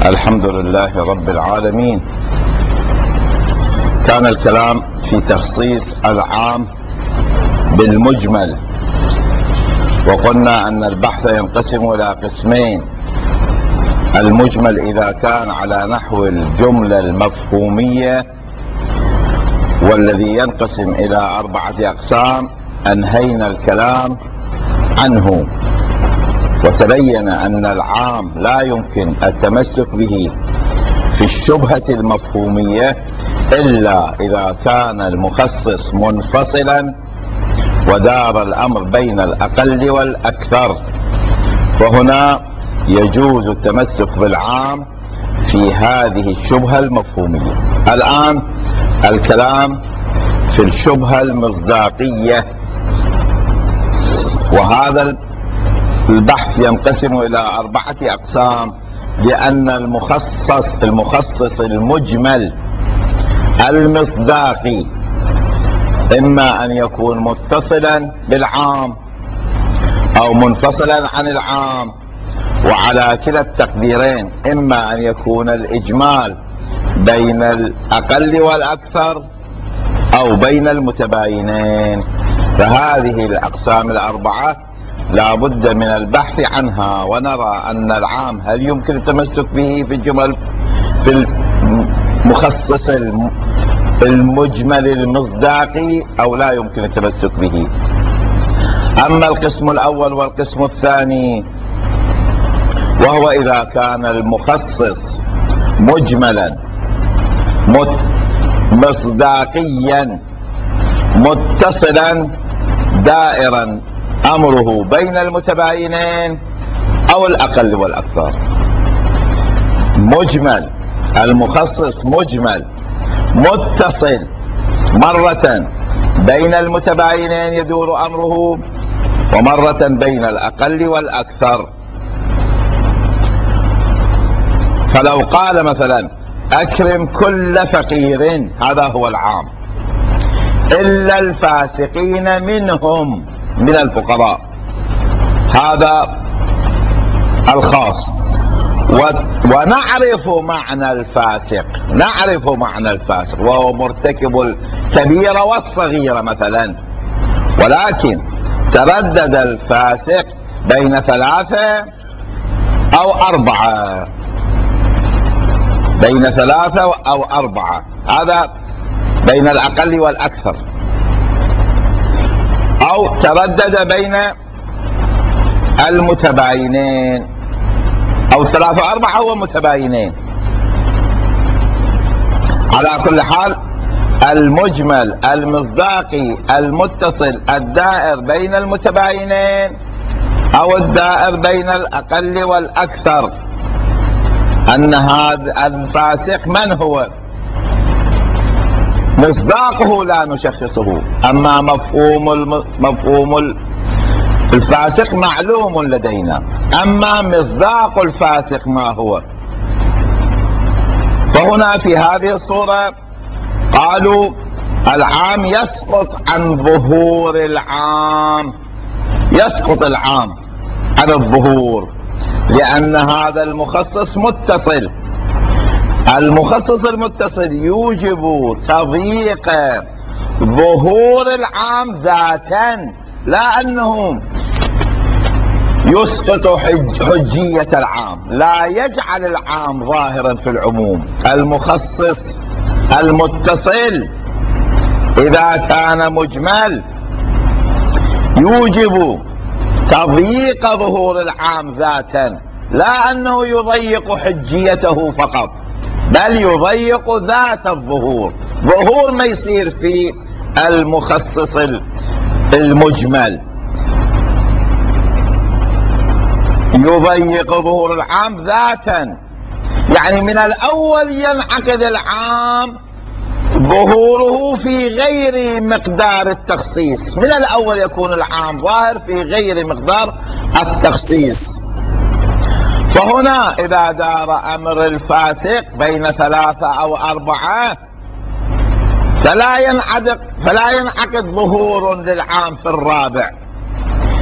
الحمد لله رب العالمين. كان الكلام في تخصيص العام بالمجمل، وقلنا أن البحث ينقسم إلى قسمين: المجمل إذا كان على نحو الجملة المفهومية، والذي ينقسم إلى 4 أقسام أنهينا الكلام عنه، وتبين أن العام لا يمكن التمسك به في الشبهة المفهومية إلا إذا كان المخصص منفصلا ودار الأمر بين الأقل والأكثر، فهنا يجوز التمسك بالعام في هذه الشبهة المفهومية. الآن الكلام في الشبهة المصداقية، وهذا البحث ينقسم إلى 4 أقسام، لأن المخصص المجمل المصداقي إما أن يكون متصلا بالعام أو منفصلا عن العام، وعلى كلا التقديرين إما أن يكون الإجمال بين الأقل والأكثر أو بين المتباينين. فهذه الأقسام ال4 لا بد من البحث عنها، ونرى أن العام هل يمكن التمسك به في الجمل في المخصص المجمل المصداقي أو لا يمكن التمسك به. أما القسم الأول والقسم الثاني، وهو إذا كان المخصص مجملا مصداقيا متصلا دائرا أمره بين المتباينين أو الأقل والأكثر. مجمل المخصص مجمل متصل، مرة بين المتباينين يدور أمره، ومرة بين الأقل والأكثر. فلو قال مثلا: أكرم كل فقير، هذا هو العام، إلا الفاسقين منهم من الفقراء، هذا الخاص. ونعرف معنى الفاسق، نعرف معنى الفاسق وهو مرتكب الكبيرة والصغيرة مثلا، ولكن تردد الفاسق بين 3 أو 4، بين 3 أو 4، هذا بين الأقل والأكثر، أو تردد بين المتباينين، أو 3 و4 هو متباينين. على كل حال، المجمل المصداقي المتصل الدائر بين المتباينين أو الدائر بين الأقل والأكثر، أن هذا الفاسق من هو؟ مصداقه لا نشخصه، أما مفهوم الفاسق معلوم لدينا، أما مصداق الفاسق ما هو؟ فهنا في هذه الصورة قالوا العام يسقط عن ظهور العام، يسقط العام عن الظهور، لأن هذا المخصص متصل. المخصص المتصل يوجب تضييق ظهور العام ذاتا، لا أنه يسقط حجية العام، لا يجعل العام ظاهرا في العموم. المخصص المتصل إذا كان مجمل يوجب تضييق ظهور العام ذاتا، لا أنه يضيق حجيته فقط، بل يضيق ذات الظهور. ظهور ما يصير في المخصص المجمل يضيق ظهور العام ذاتا، يعني من الأول ينعقد العام ظهوره في غير مقدار التخصيص، من الأول يكون العام ظاهر في غير مقدار التخصيص. فهنا إذا دار أمر الفاسق بين 3 أو 4 فلا ينعقد ظهور للعام في الرابع،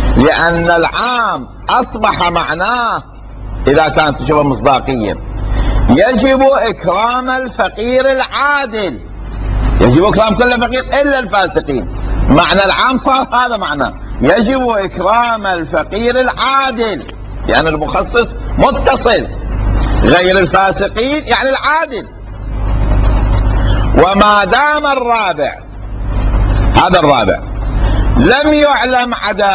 لأن العام أصبح معناه إذا كانت شبه مصداقيا يجب إكرام الفقير العادل، يجب إكرام كل فقير إلا الفاسقين. معنى العام صار هذا معنى، يجب إكرام الفقير العادل، لأن المخصص متصل، غير الفاسقين يعني العادل. وما دام الرابع، هذا الرابع، لم يعلم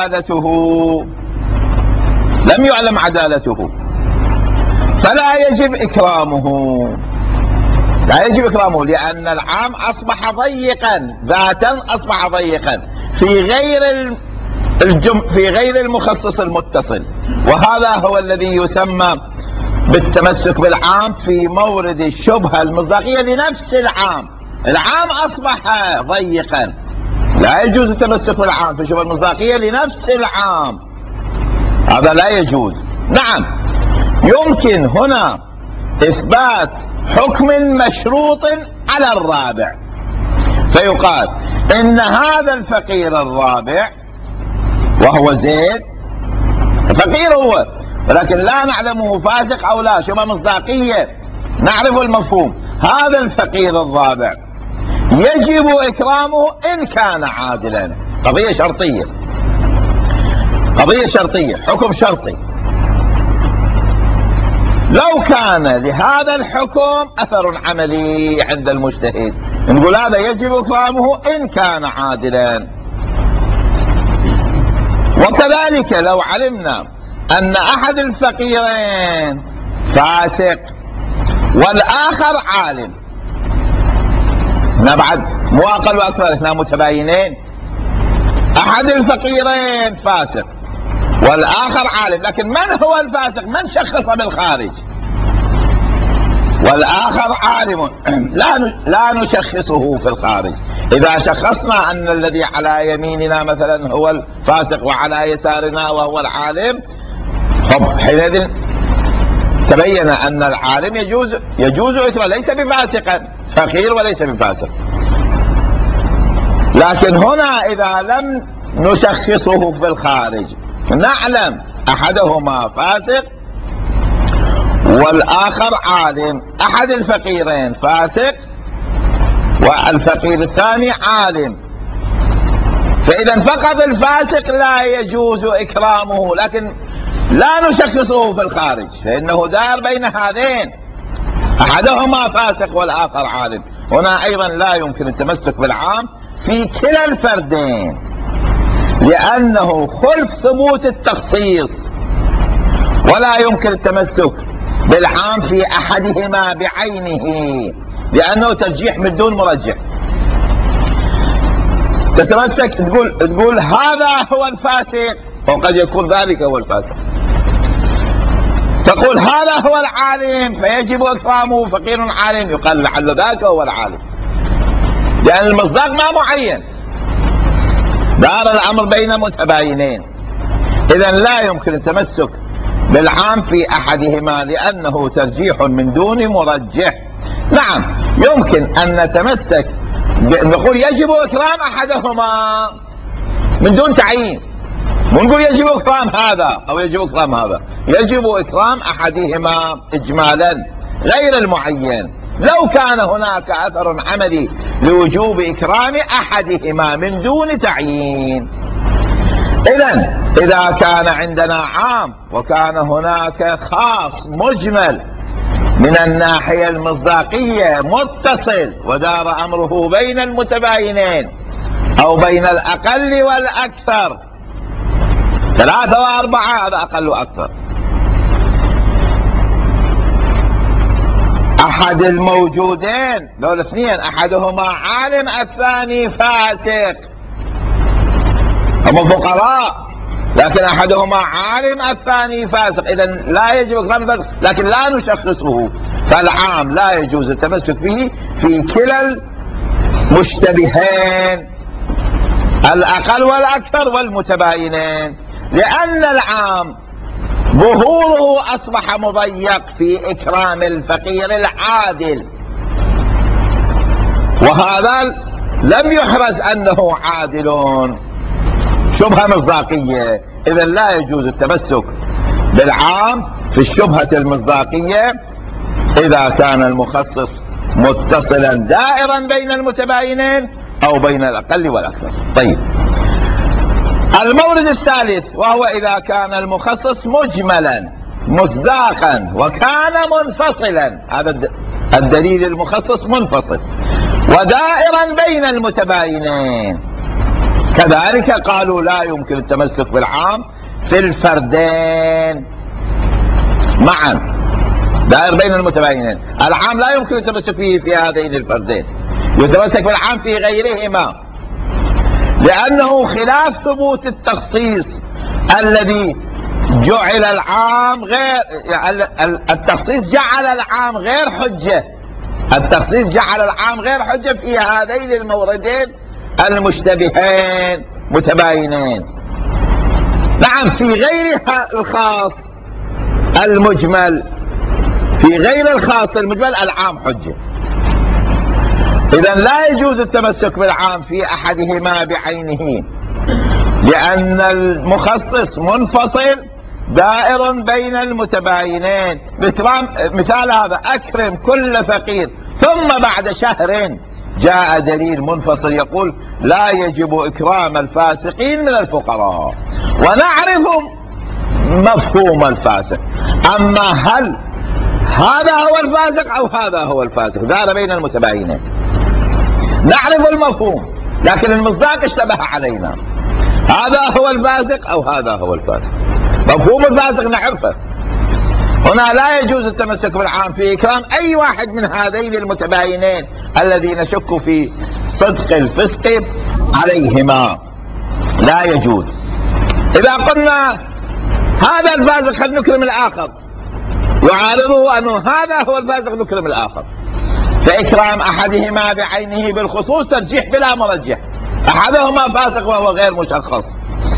عدالته فلا يجب إكرامه، لا يجب إكرامه، لأن العام أصبح ضيقا ذاتا، أصبح ضيقا في غير المخصص المتصل. وهذا هو الذي يسمى بالتمسك بالعام في مورد الشبهة المصداقية لنفس العام. العام أصبح ضيقا، لا يجوز التمسك بالعام في الشبهة المصداقية لنفس العام، هذا لا يجوز. نعم، يمكن هنا إثبات حكم مشروط على الرابع، فيقال إن هذا الفقير الرابع وهو زيد، فقير هو ولكن لا نعلمه فاسق أو لا، شبه مصداقية، نعرف المفهوم. هذا الفقير الرابع يجب إكرامه إن كان عادلا، قضية شرطية، حكم شرطي. لو كان لهذا الحكم أثر عملي عند المجتهد نقول هذا يجب إكرامه إن كان عادلا. وكذلك لو علمنا أن أحد الفقيرين فاسق والآخر عالم، هنا بعد مو أقل وأكثر، هنا متباينين، أحد الفقيرين فاسق والآخر عالم، لكن من هو الفاسق؟ من شخص بالخارج؟ والآخر عالم، لا نشخصه في الخارج. إذا شخصنا أن الذي على يميننا مثلا هو الفاسق وعلى يسارنا وهو العالم، حينئذ تبين أن العالم يجوز إكرامه، ليس بفاسقا، فقير وليس بفاسق. لكن هنا إذا لم نشخصه في الخارج، نعلم أحدهما فاسق والآخر عالم، أحد الفقيرين فاسق والفقير الثاني عالم، فإذا فقط الفاسق لا يجوز إكرامه، لكن لا نشخصه في الخارج، فإنه دار بين هذين، أحدهما فاسق والآخر عالم. هنا أيضا لا يمكن التمسك بالعام في كلا الفردين، لأنه خلف ثبوت التخصيص، ولا يمكن التمسك بالعام في أحدهما بعينه، لأنه ترجيح من دون مرجح. تتمسك تقول هذا هو الفاسق، وقد يكون ذلك هو الفاسق. تقول هذا هو العالم فيجب إكرامه، فقير عالم، يقال لعل ذاك هو العالم، لأن المصداق ما معين، دار الأمر بين متباينين. إذا لا يمكن التمسك بالعام في أحدهما لأنه ترجيح من دون مرجح. نعم، يمكن أن نتمسك نقول يجب إكرام أحدهما من دون تعيين، ونقول يجب إكرام هذا أو يجب إكرام هذا، يجب إكرام أحدهما إجمالا غير المعين، لو كان هناك أثر عملي لوجوب إكرام أحدهما من دون تعيين. إذا كان عندنا عام وكان هناك خاص مجمل من الناحية المصداقية متصل، ودار أمره بين المتباينين أو بين الأقل والأكثر، 3 و4، هذا أقل وأكثر. أحد الموجودين لو الاثنين أحدهما عالم الثاني فاسق، هم فقراء لكن أحدهما عالم الثاني فاسق، إذا لا يجب إكرام الفاسق، لكن لا نشخصه، فالعام لا يجوز التمسك به في كلا المشتبهين، الأقل والأكثر والمتباينين، لأن العام ظهوره أصبح مضيق في إكرام الفقير العادل، وهذا لم يحرز أنه عادل، شبهة مصداقية. إذا لا يجوز التمسك بالعام في الشبهة المصداقية إذا كان المخصص متصلا دائرا بين المتباينين أو بين الأقل والأكثر. طيب، المورد الثالث وهو إذا كان المخصص مجملا مصداقا وكان منفصلا. هذا الدليل المخصص منفصل ودائرا بين المتباينين. كذلك قالوا لا يمكن التمسك بالعام في الفردين معا، دائر بين المتباينين. العام لا يمكن التمسك به في هذين الفردين، يتمسك بالعام في غيرهما، لأنه خلاف ثبوت التخصيص الذي جعل العام غير، التخصيص جعل العام غير حجة، التخصيص جعل العام غير حجة في هذين الموردين المشتبهين متباينين. نعم، في غير الخاص المجمل، في غير الخاص المجمل العام حجة. إذن لا يجوز التمسك بالعام في أحدهما بعينه، لأن المخصص منفصل دائر بين المتباينين. مثال هذا: أكرم كل فقير، ثم بعد شهر جاء دليل منفصل يقول لا يجب إكرام الفاسقين من الفقراء، ونعرف مفهوم الفاسق. أما هل هذا هو الفاسق أو هذا هو الفاسق؟ دار بين المتباينين، نعرف المفهوم لكن المصداق اشتبه علينا، هذا هو الفاسق أو هذا هو الفاسق. مفهوم الفاسق نعرفه. هنا لا يجوز التمسك بالعام في إكرام أي واحد من هذين المتباينين الذين نشك في صدق الفسق عليهما، لا يجوز. إذا قلنا هذا الفاسق خل نكرم الآخر، يعارضه أنه هذا هو الفاسق نكرم الآخر، فإكرام أحدهما بعينه بالخصوص ترجيح بلا مرجح، أحدهما فاسق وهو غير مشخص.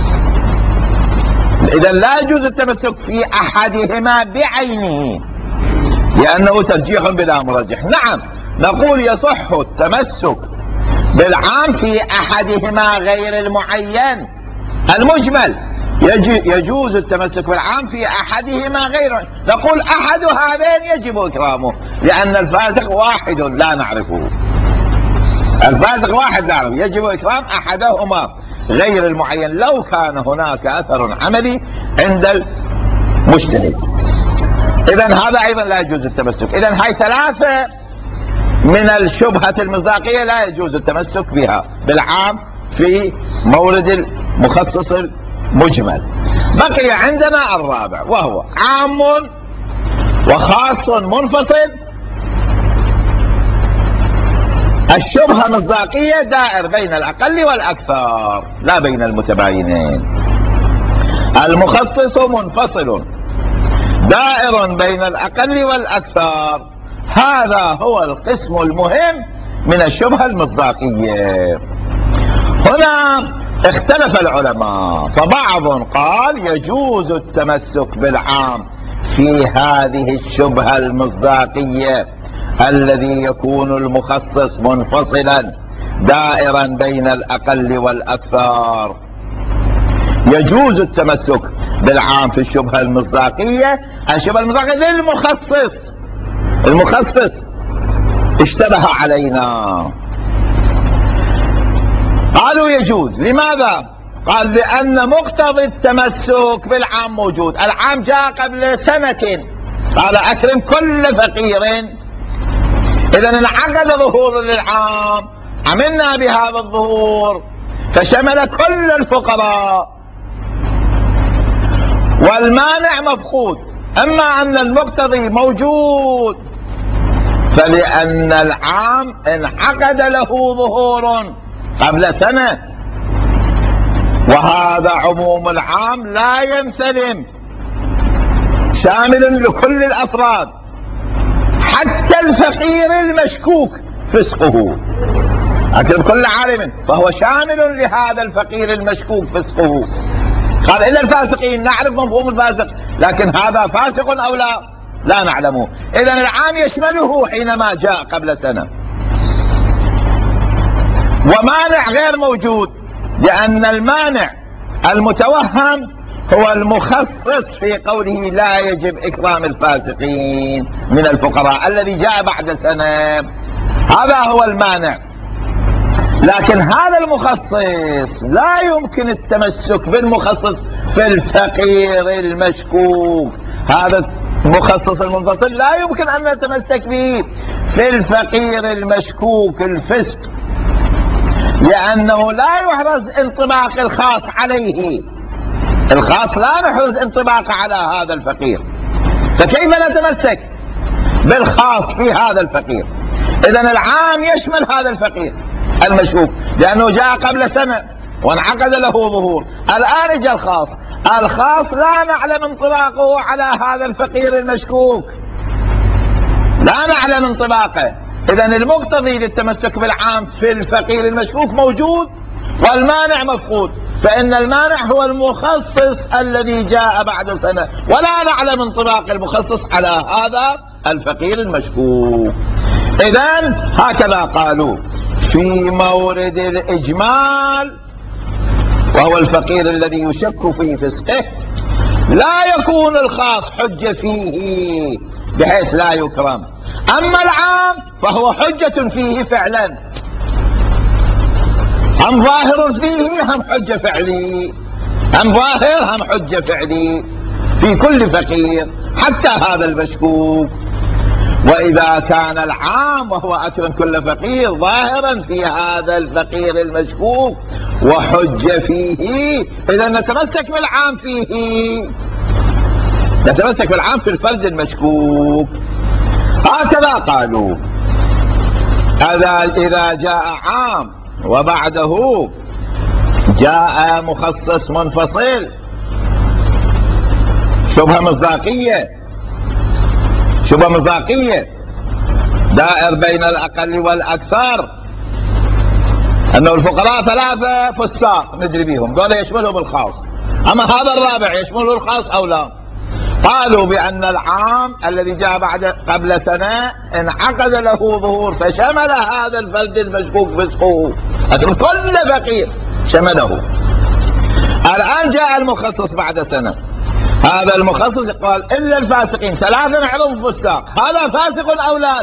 إذا لا يجوز التمسك في أحدهما بعينه لأنه ترجيح بلا مرجح. نعم، نقول يصح التمسك بالعام في أحدهما غير المعين المجمل، يجوز التمسك بالعام في أحدهما غير، نقول أحد هذين يجب إكرامه لأن الفاسق واحد لا نعرفه، الفاسق واحد لا نعرفه، يجب إكرام أحدهما غير المعين لو كان هناك أثر عملي عند المجتهد. إذن هذا أيضا لا يجوز التمسك. إذن هاي ثلاثة من الشبهة المصداقية لا يجوز التمسك بها بالعام في مورد المخصص المجمل. بقي عندنا الرابع وهو عام وخاص منفصل. الشبهة مصداقية دائر بين الأقل والأكثر لا بين المتباينين. المخصص منفصل دائر بين الأقل والأكثر. هذا هو القسم المهم من الشبهة المصداقية. هنا اختلف العلماء، فبعض قال يجوز التمسك بالعام في هذه الشبهة المصداقية الذي يكون المخصص منفصلا دائرا بين الأقل والأكثر. يجوز التمسك بالعام في الشبهة المصداقية، الشبهة المصداقية للمخصص، المخصص اشتبه علينا. قالوا يجوز. لماذا؟ قال لأن مقتضى التمسك بالعام موجود. العام جاء قبل سنة، قال أكرم كل فقير، إذن انعقد ظهور للعام، عملنا بهذا الظهور فشمل كل الفقراء، والمانع مفقود. أما أن المقتضي موجود فلأن العام انعقد له ظهور قبل سنة، وهذا عموم العام لا ينسلم، شامل لكل الأفراد حتى الفقير المشكوك فسقه. أكرم كل عالم فهو شامل لهذا الفقير المشكوك فسقه. قال إلا الفاسقين، نعرف مفهوم الفاسق لكن هذا فاسق أو لا نعلمه. إذن العام يشمله حينما جاء قبل سنة. ومانع غير موجود، لأن المانع المتوهم هو المخصص في قوله لا يجب إكرام الفاسقين من الفقراء الذي جاء بعد سنة، هذا هو المانع. لكن هذا المخصص لا يمكن التمسك بالمخصص في الفقير المشكوك. هذا المخصص المنفصل لا يمكن أن نتمسك به في الفقير المشكوك الفسق، لأنه لا يحرز انطباق الخاص عليه. الخاص لا نحرز انطباق على هذا الفقير، فكيف نتمسك بالخاص في هذا الفقير؟ إذن العام يشمل هذا الفقير المشكوك لأنه جاء قبل سنة وانعقد له ظهور. الآن جاء الخاص، الخاص لا نعلم انطباقه على هذا الفقير المشكوك، لا نعلم انطباقه. إذن المقتضي للتمسك بالعام في الفقير المشكوك موجود والمانع مفقود، فإن المانع هو المخصص الذي جاء بعد سنة، ولا نعلم انطباق المخصص على هذا الفقير المشكوك. إذن هكذا قالوا في مورد الإجمال، وهو الفقير الذي يشك في فسقه، لا يكون الخاص حجة فيه بحيث لا يكرم. أما العام فهو حجة فيه فعلا، هم ظاهر فيه هم حجة فعلي، هم ظاهر هم حجة فعلي في كل فقير حتى هذا المشكوك. وإذا كان العام وهو أكرم كل فقير ظاهرا في هذا الفقير المشكوك وحجة فيه، إذا نتمسك بالعام فيه، نتمسك بالعام في الفرد المشكوك. هكذا قالوا. إذا جاء عام وبعده جاء مخصص منفصل، شبهة مصداقية دائر بين الأقل والأكثر، أنه الفقراء 3 فساق ندري بهم، دول يشملهم الخاص، أما هذا الرابع يشمله الخاص أو لا؟ قالوا بأن العام الذي جاء قبل سنة انعقد له ظهور فشمل هذا الفرد المشكوك فسقه، كل فقير شمله. الآن جاء المخصص بعد سنة، هذا المخصص قال إلا الفاسقين 3 نعلم فساق، هذا فاسق أو لا؟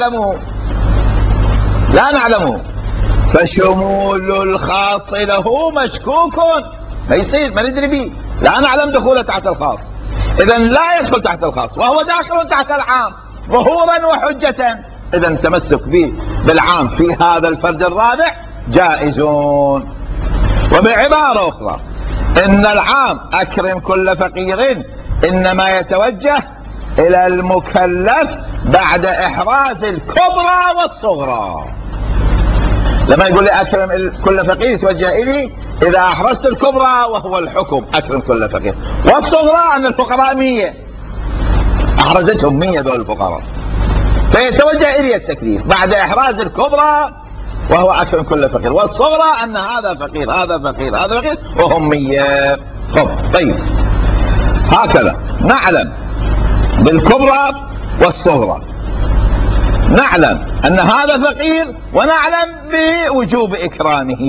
لا نعلمه، فشمول الخاص له مشكوك، ما يصير، ما ندري به، لا نعلم دخوله تحت الخاص، إذن لا يدخل تحت الخاص وهو داخل تحت العام ظهورا وحجة. إذن تمسك به بالعام في هذا الفرد الرابع جائز. وبعبارة أخرى إن العام أكرم كل فقير إنما يتوجه إلى المكلف بعد إحراز الكبرى والصغرى. لما يقول لي أكرم كل فقير يتوجه إلي إذا أحرزت الكبرى وهو الحكم أكرم كل فقير، والصغرى أن الفقراء 100 أحرزتهم 100 دول الفقراء، فيتوجه إلي التكليف بعد إحراز الكبرى وهو أكرم كل فقير، والصغرى أن هذا فقير هذا فقير هذا فقير وهم 100. طيب هكذا نعلم بالكبرى والصغرى، نعلم أن هذا فقير ونعلم بوجوب إكرامه.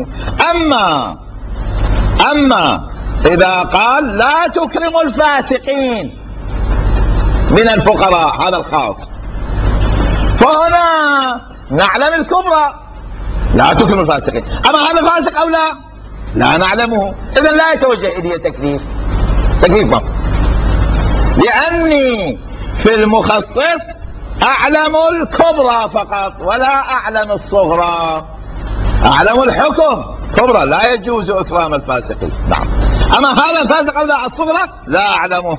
أما إذا قال لا تكرم الفاسقين من الفقراء، هذا الخاص، فهنا نعلم الكبرى لا تكرم الفاسقين، أما هذا فاسق أو لا نعلمه، إذن لا يتوجه إلي تكليف ما، لأني في المخصص أعلم الكبرى فقط ولا أعلم الصغرى، أعلم الحكم كبرى لا يجوز إكرام الفاسقين، نعم، أما هذا الفاسق أو لا الصغرى لا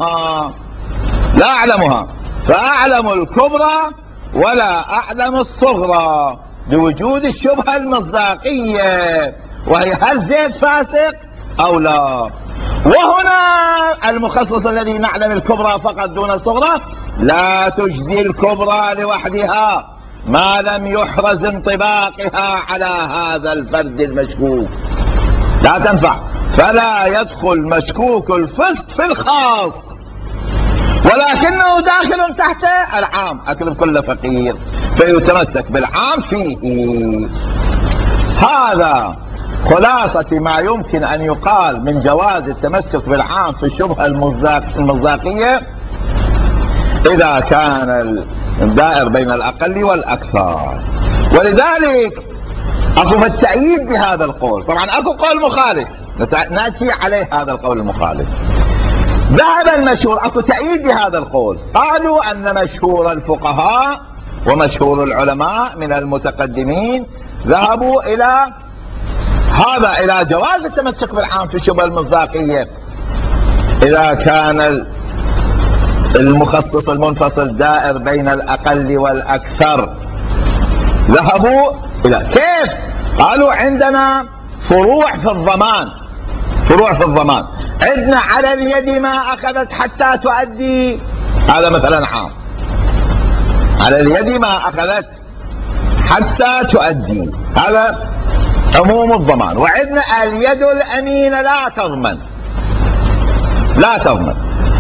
أعلمها، فأعلم الكبرى ولا أعلم الصغرى لوجود الشبهة المصداقية، وهي هل زيد فاسق أو لا. وهنا المخصص الذي نعلم الكبرى فقط دون الصغرى لا تجدي الكبرى لوحدها ما لم يحرز انطباقها على هذا الفرد المشكوك، لا تنفع، فلا يدخل مشكوك الفسق في الخاص ولكنه داخل تحت العام أكرم كل فقير، فيتمسك بالعام فيه. هذا خلاصة ما يمكن أن يقال من جواز التمسك بالعام في الشبهة المصداقية إذا كان الدائر بين الأقل والأكثر. ولذلك أكو في التأييد بهذا القول. طبعا أكو قول مخالف نأتي عليه هذا القول المخالف. ذهب المشهور أكو تأييد بهذا القول، قالوا أن مشهور الفقهاء ومشهور العلماء من المتقدمين ذهبوا إلى هذا، إلى جواز التمسك بالعام في الشبهة المصداقية إذا كان المخصص المنفصل دائر بين الأقل والأكثر. ذهبوا إلى كيف؟ قالوا عندنا فروع في الضمان، فروع في الضمان عندنا على اليد ما أخذت حتى تؤدي، هذا مثلا عام، على اليد ما أخذت حتى تؤدي، هذا عموم الضمان. وعندنا اليد الأمينة لا تضمن، لا تضمن.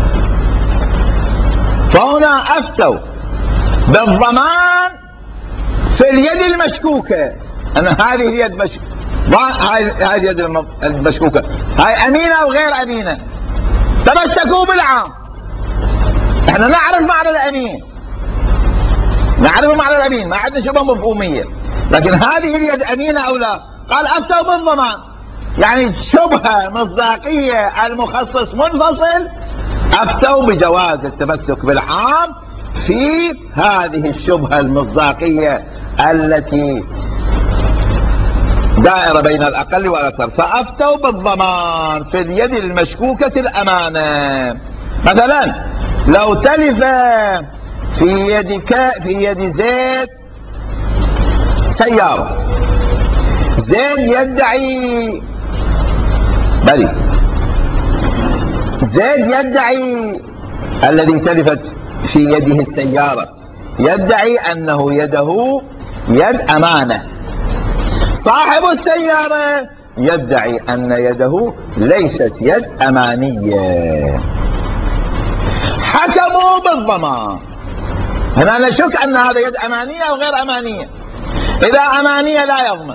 فهنا أفتوا بالضمان في اليد المشكوكة، أن هذه اليد هاي اليد المشكوكة هاي أمينة أو غير أمينة، تمسكوا بالعام. احنا نعرف معنى الأمين، نعرف معنى الأمين، ما عندنا شبهة مفهومية، لكن هذه اليد أمينة أو لا؟ قال أفتوا بالضمان، يعني شبهة مصداقية المخصص منفصل، أفتوا بجواز التمسك بالعام في هذه الشبهة المصداقية التي دائرة بين الأقل والأكثر، فأفتوا بالضمان في اليد المشكوكة الأمانة. مثلا لو تلف في يد زيد سيارة، زيد يدعي بلي، زيد يدعي الذي تلفت في يده السيارة يدعي أنه يده يد أمانة، صاحب السيارة يدعي أن يده ليست يد أمانية، حكموا بالضمان. هنا نشك أن هذا يد أمانية أو غير أمانية. إذا أمانية لا يضمن،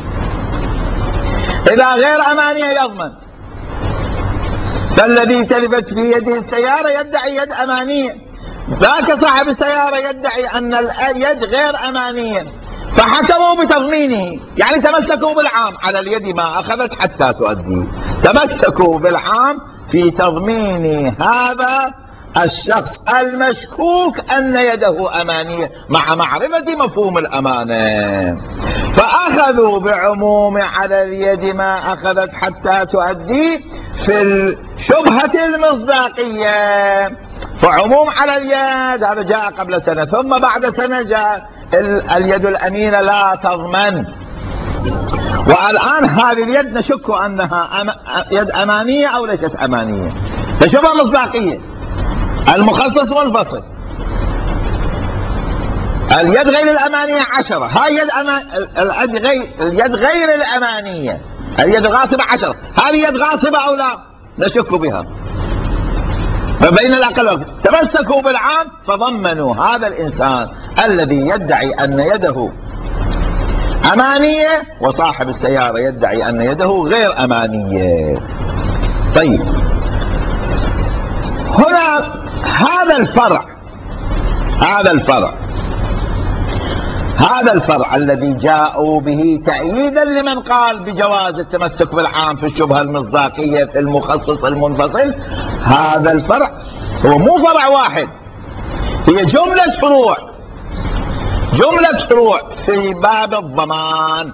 إذا غير أمانية يضمن. فالذي تلفت في يده السيارة يدعي يد أمانية، ذاك صاحب السيارة يدعي أن اليد غير أمانية، فحكموا بتضمينه، يعني تمسكوا بالعام على اليد ما أخذت حتى تؤدي، تمسكوا بالعام في تضمين هذا الشخص المشكوك أن يده أمانية مع معرفة مفهوم الأمانة، فأخذوا بعموم على اليد ما أخذت حتى تؤدي في الشبهة المصداقية. فعموم على اليد هذا جاء قبل سنة، ثم بعد سنة جاء اليد الأمينة لا تضمن، والآن هذه اليد نشك أنها يد أمانية أو ليست أمانية، فشبهة مصداقية، المخصص والفصل. اليد غير الأمانية 10، هاي اليد غير الأمانية، اليد الغاصبة 10، هذه يد غاصبة أو لا؟ نشك بها. فبين الأقل تمسكوا بالعام فضمنوا هذا الإنسان الذي يدعي أن يده أمانية وصاحب السيارة يدعي أن يده غير أمانية. طيب هنا هذا الفرع الذي جاءوا به تأييدا لمن قال بجواز التمسك بالعام في الشبهة المصداقية في المخصص المنفصل، هذا الفرع هو مو فرع واحد، هي جملة فروع في باب الضمان،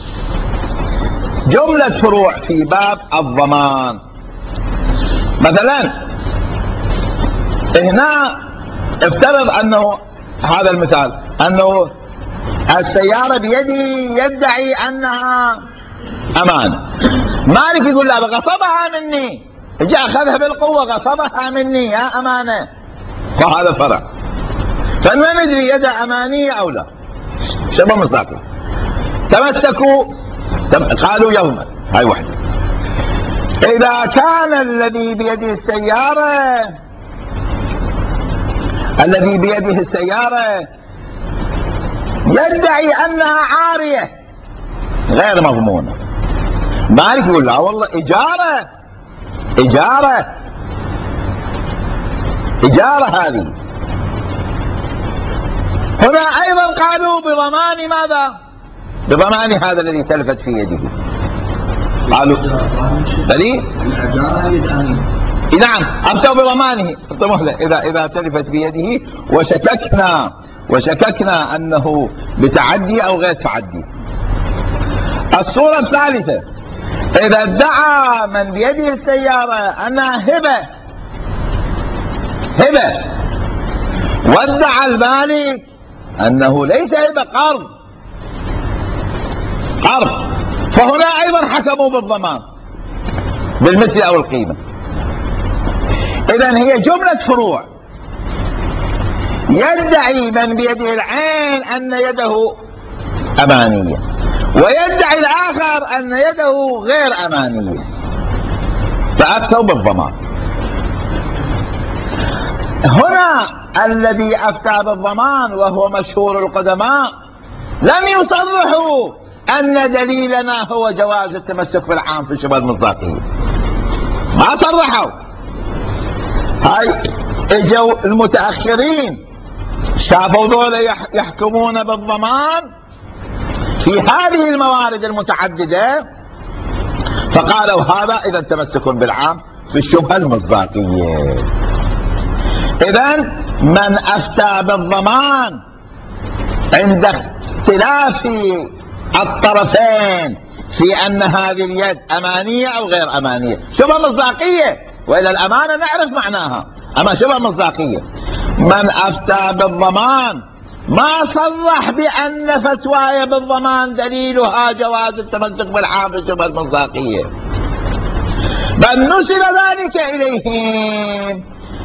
جملة فروع في باب الضمان. مثلا هنا افترض أنه هذا المثال أنه السيارة بيدي يدعي أنها أمان، مالك يقول لا غصبها مني، جاء أخذها بالقوة غصبها مني يا أمانة، فهذا فرع، فما ندري يدها أمانية أو لا، شبه مصداقي. تمسكوا قالوا يوما، هاي واحدة. إذا كان الذي بيده السيارة يدعي أنها عارية غير مضمونة، مالك يقول لا والله إجارة هذه. هنا أيضا قالوا بضمان ماذا؟ بضمان هذا الذي تلفت في يده. قالوا بلي نعم أفتوا بضمانه. إذا تلفت بيده وشككنا أنه بتعدي أو غير تعدي. الصورة الثالثة: إذا ادعى من بيده السيارة أنها هبة وادعى المالك أنه ليس هبة، قرض، فهنا أيضا حكموا بالضمان بالمثل أو القيمة. إذن هي جملة فروع. يدعي من بيده العين أن يده أمانية، ويدعي الآخر أن يده غير أمانية، فأفتوا بالضمان. هنا الذي أفتى بالضمان وهو مشهور القدماء لم يصرحوا أن دليلنا هو جواز التمسك بالعام في شبه المصداقية، ما صرحوا. هاي اجوا المتأخرين شافوا دول يحكمون بالضمان في هذه الموارد المتعددة، فقالوا هذا إذا تمسك بالعام في الشبهة المصداقية. إذن من أفتى بالضمان عند اختلاف الطرفين في أن هذه اليد أمانية أو غير أمانية، شبهة مصداقية، وإلى الأمانة نعرف معناها، أما شبهة مصداقية. من أفتى بالضمان ما صرح بأن فتواي بالضمان دليلها جواز التمسك بالعام في شبهة المصداقية، بل نسب ذلك إليهم.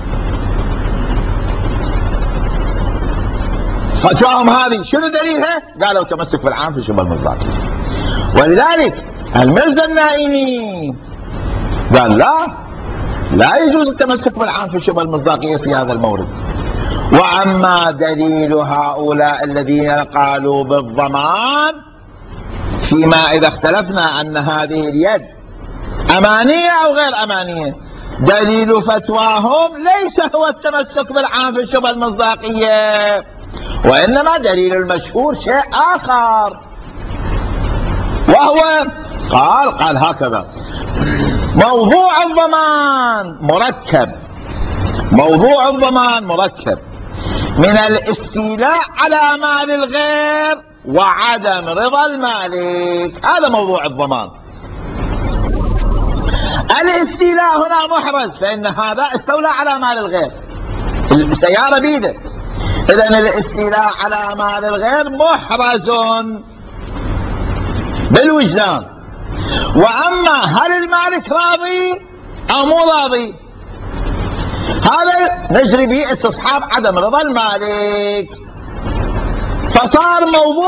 فتواهم هذه شنو دليلها؟ قالوا تمسك بالعام في شبهة المصداقية. ولذلك المرزا النائمي قال لا يجوز التمسك بالعام في شبهة المصداقية في هذا المورد. وأما دليل هؤلاء الذين قالوا بالضمان فيما إذا اختلفنا أن هذه اليد أمانية أو غير أمانية، دليل فتواهم ليس هو التمسك بالعام في الشبهة المصداقية، وإنما دليل المشهور شيء آخر، وهو قال هكذا: موضوع الضمان مركب من الاستيلاء على مال الغير وعدم رضا المالك. هذا موضوع الضمان. الاستيلاء هنا محرز، فإن هذا استولى على مال الغير، السيارة بيده، إذن الاستيلاء على مال الغير محرز بالوجدان. وأما هل المالك راضي أو مو راضي، هذا نجري به استصحاب عدم رضا المالك. فصار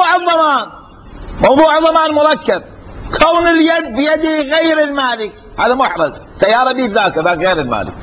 موضوع الضمان مركب. كون اليد بيد غير المالك هذا محرز، سيارة بيد ذاك غير المالك.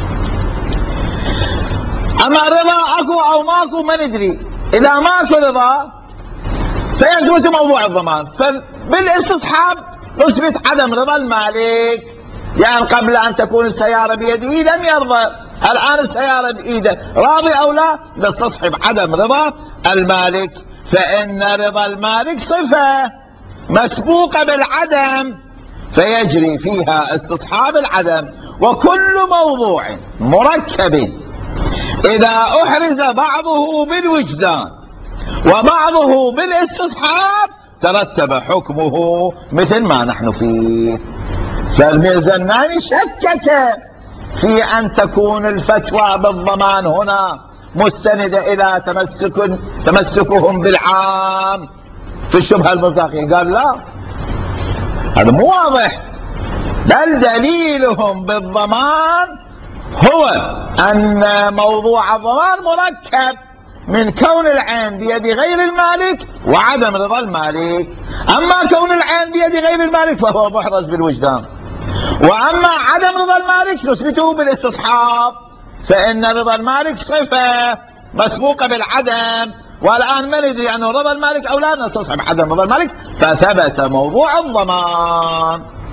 أما رضا أكو أو ماكو ما ندري. إذا ماكو رضا فيثبت موضوع الضمان، فبالاستصحاب نثبت عدم رضا المالك، لأن قبل أن تكون السيارة بيده لم يرضى، الآن السيارة بإيده، راضي أو لا، نستصحب عدم رضا المالك، فإن رضا المالك صفة مسبوقة بالعدم، فيجري فيها استصحاب العدم. وكل موضوع مركب إذا أحرز بعضه بالوجدان وبعضه بالاستصحاب ترتب حكمه مثل ما نحن فيه. فالمرزا الناني شكك في أن تكون الفتوى بالضمان هنا مستندة إلى تمسكهم بالعام في الشبهة المصداقية. قال لا، هذا مو واضح، بل دليلهم بالضمان هو أن موضوع الضمان مركب من كون العين بيد غير المالك وعدم رضا المالك. أما كون العين بيد غير المالك فهو محرز بالوجدان، وأما عدم رضا المالك نثبته بالاستصحاب، فإن رضا المالك صفة مسبوقة بالعدم، والآن ما ندري أنه رضا المالك أو لا، نستصحب عدم رضا المالك، فثبت موضوع الضمان.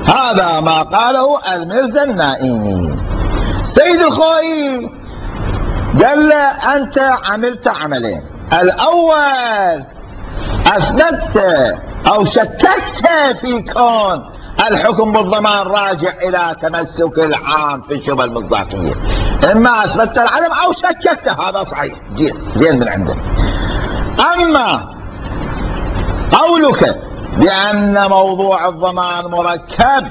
هذا ما قاله المرزا النائمي. سيد الخوئي قال له أنت عملت عملين: الأول أثبتت أو شككت في كون الحكم بالضمان راجع إلى تمسك العام في الشبهة المصداقية، إما أثبتت العدم أو شككت، هذا صحيح زين من عندك. أما قولك بأن موضوع الضمان مركب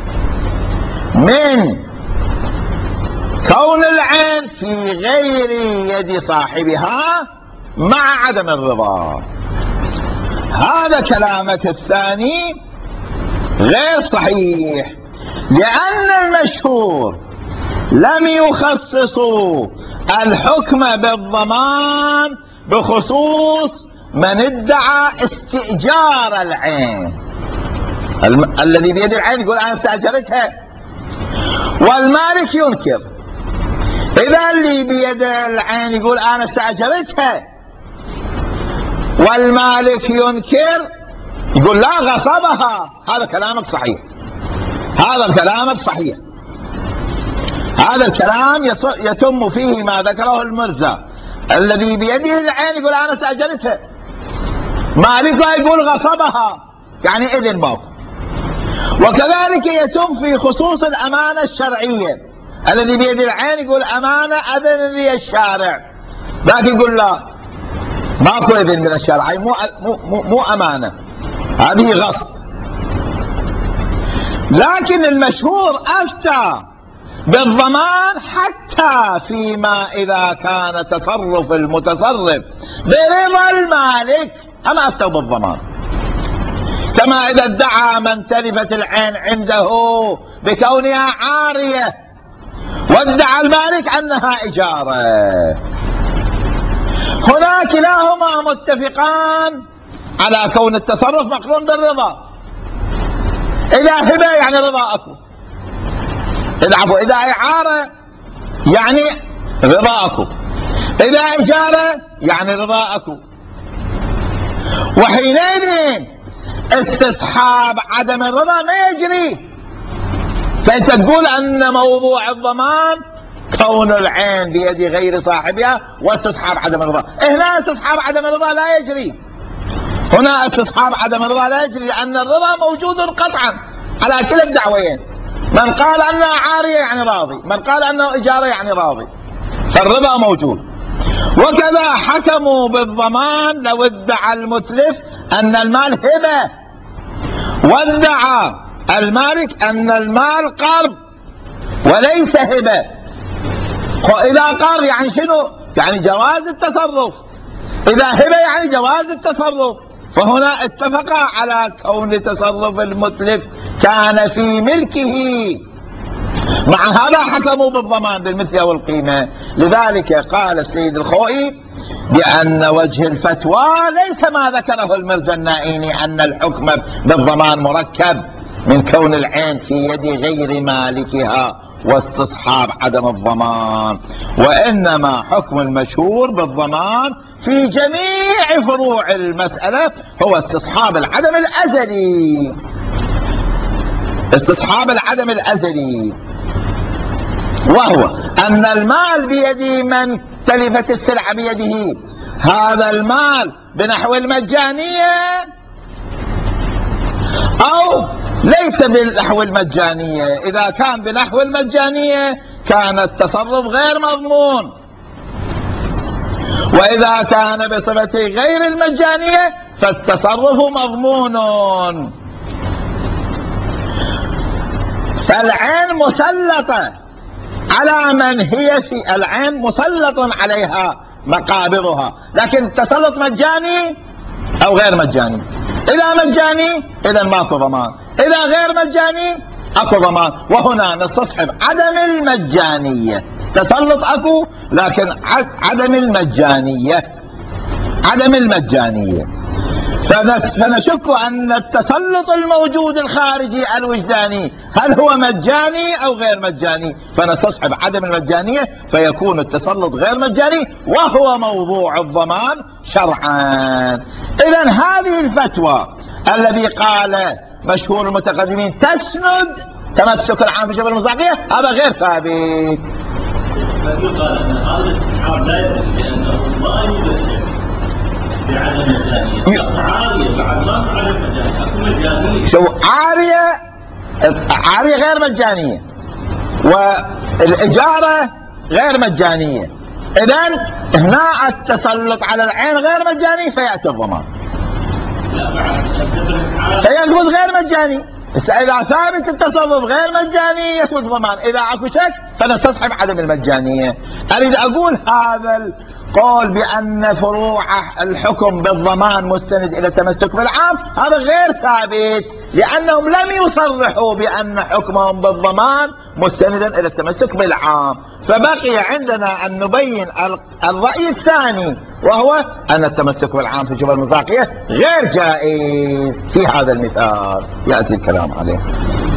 من كون العين في غير يد صاحبها مع عدم الرضا، هذا كلامك الثاني غير صحيح، لأن المشهور لم يخصصوا الحكم بالضمان بخصوص من ادعى استئجار العين. الذي بيد العين يقول أنا استأجرتها، والمالك ينكر. إذا اللي بيد العين يقول أنا استأجرتها والمالك ينكر، يقول لا غصبها، هذا كلامك صحيح، هذا كلامك صحيح، هذا الكلام يتم فيه ما ذكره المرزا. الذي بيده العين يقول أنا استأجرتها، مالكها يقول غصبها، يعني إذن ماكو. وكذلك يتم في خصوص الأمانة الشرعية، الذي بيد العين يقول أمانة أذن لي الشارع، ذاك يقول لا ماكو إذن من الشارع، مو أمانة، هذه غصب. لكن المشهور أفتى بالضمان حتى فيما إذا كان تصرف المتصرف برضا المالك، أما أفتوا بالضمان. كما إذا ادعى من تلفت العين عنده بكونها عارية وادعى المالك أنها إجارة، هنا كلاهما متفقان على كون التصرف مقرون بالرضا. إذا هبة يعني رضا أكو، إذا إعارة يعني رضا أكو، إذا إجارة يعني رضا أكو. وحينئذ استصحاب عدم الرضا ما يجري. فأنت تقول أن موضوع الضمان كون العين بيد غير صاحبها واستصحاب عدم الرضا، هنا استصحاب عدم الرضا لا يجري، هنا استصحاب عدم الرضا لا يجري، لأن الرضا موجود قطعا على كلا الدعوين. من قال أنها عارية يعني راضي، من قال أنه إجارة يعني راضي، فالرضا موجود. وكذا حكموا بالضمان لو ادعى المتلف أن المال هبة وادعى المالك أن المال قرض وليس هبة. إذا قرض يعني شنو؟ يعني جواز التصرف، إذا هبة يعني جواز التصرف. فهنا اتفقا على كون تصرف المتلف كان في ملكه، مع هذا حكموا بالضمان بالمثل والقيمة. لذلك قال السيد الخوئي بأن وجه الفتوى ليس ما ذكره المرزا النائمي أن الحكم بالضمان مركب من كون العين في يد غير مالكها واستصحاب عدم الضمان، وإنما حكم المشهور بالضمان في جميع فروع المسألة هو استصحاب العدم الأزلي، استصحاب العدم الأزلي، وهو أن المال بيد من تلفت السلعة بيده، هذا المال بنحو المجانية أو ليس بنحو المجانية. إذا كان بنحو المجانية كان التصرف غير مضمون، وإذا كان بصفة غير المجانية فالتصرف مضمون. فالعين مسلطة على من هي في العين مسلط عليها مقابضها، لكن التسلط مجاني أو غير مجاني. إذا مجاني إذا ماكو ضمان، إذا غير مجاني أكو ضمان. وهنا نستصحب عدم المجانية، تسلط أكو لكن عدم المجانية، عدم المجانية. فنشك أن التسلط الموجود الخارجي الوجداني هل هو مجاني أو غير مجاني، فنستصحب عدم المجانية فيكون التسلط غير مجاني وهو موضوع الضمان شرعا. إذن هذه الفتوى الذي قال مشهور المتقدمين تسند تمسك العام بشبه المصداقية، هذا غير ثابت. فيقال ان هذا الاستحاب لا يكفي لانه ما يبشر بعدم مجانيه، عاريه بعد ما عدم مجانيه، اكو مجانيه. شو عاريه غير مجانيه والاجاره غير مجانيه، اذن هنا التسلط على العين غير مجاني فياتي الضمان، فيثبت غير مجاني. بس اذا ثابت التصرف غير مجاني يثبت ضمان، اذا اكو شك فنستصحب عدم المجانيه. اريد اقول هذا القول بان فروع الحكم بالضمان مستند الى التمسك بالعام هذا غير ثابت، لانهم لم يصرحوا بان حكمهم بالضمان مستندا الى التمسك بالعام. فبقي عندنا ان نبين الراي الثاني، وهو ان التمسك بالعام في شبه المصداقيه غير جائز في هذا المثال، ياتي الكلام عليه.